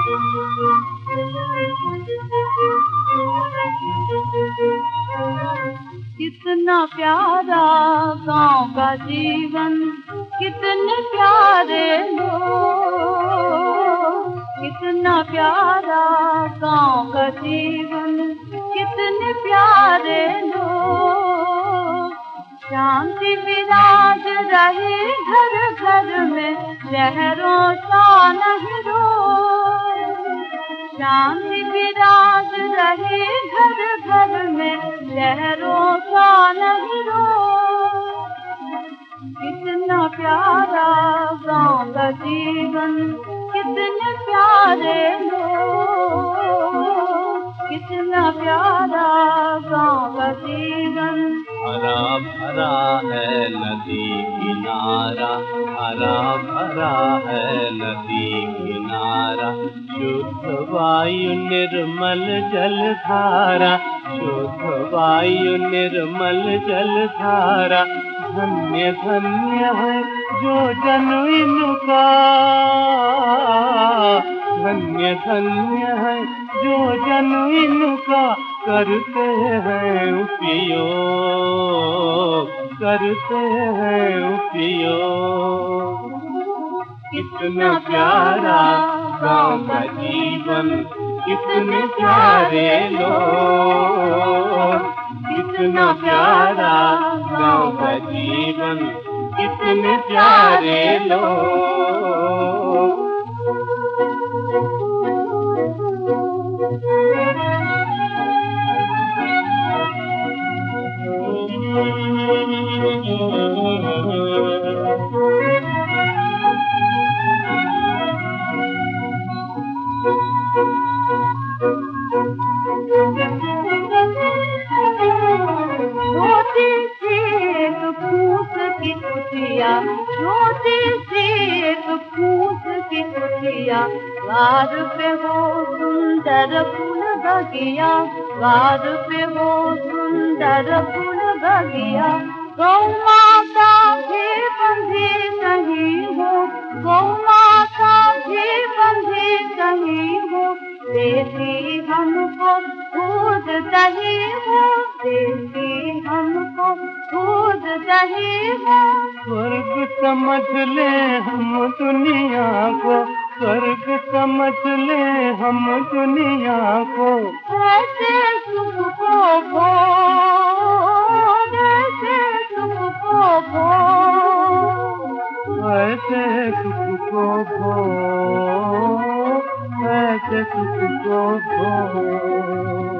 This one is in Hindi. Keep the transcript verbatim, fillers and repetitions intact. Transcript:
कितना प्यारा गांव का जीवन, कितने प्यारे लोग। कितना प्यारा गांव का जीवन, कितने प्यारे लोग। शांति विराज रहे घर घर में, शहरों सा नहीं रोग। शांति विराज रहे घर घर में, शहरों सा नहीं रोग। कितना प्यारा गांव का जीवन, कितने प्यारे लोग। कितना प्यारा गांव का जीवन। हरा भरा है नदी किनारा, हरा भरा है नदी किनारा। शुद्ध वायु निर्मल जलधारा, शुद्ध वायु निर्मल जलधारा। धन्य धन्य है जो जन इनका, धन्य धन्य है जो जन इनका। करते हैं उपयोग, करते हैं उपयोग। कितना प्यारा गांव का जीवन, कितने प्यारे लोग। कितना प्यारा गांव का जीवन, कितने प्यारे लोग। छोटी सी एक फूस की कुटिया, छोटी सी एक फूस की कुटिया। द्वार पे हो सुंदर फूल बगिया, द्वार पे हो सुंदर फूल बगिया। गौ माता भी बंधी कहीं हो, गौ माता भी बंधी कहीं हो। देती हमको दूध दही हो, देती हमको दूध दही हो। स्वर्ग समझ ले हम दुनिया को, स्वर्ग समझ ले हम दुनिया को। ऐसे सुख को भोग, ऐसे सुख को भोग, ऐसे सुख को भोग, ऐसे सुख को भोग।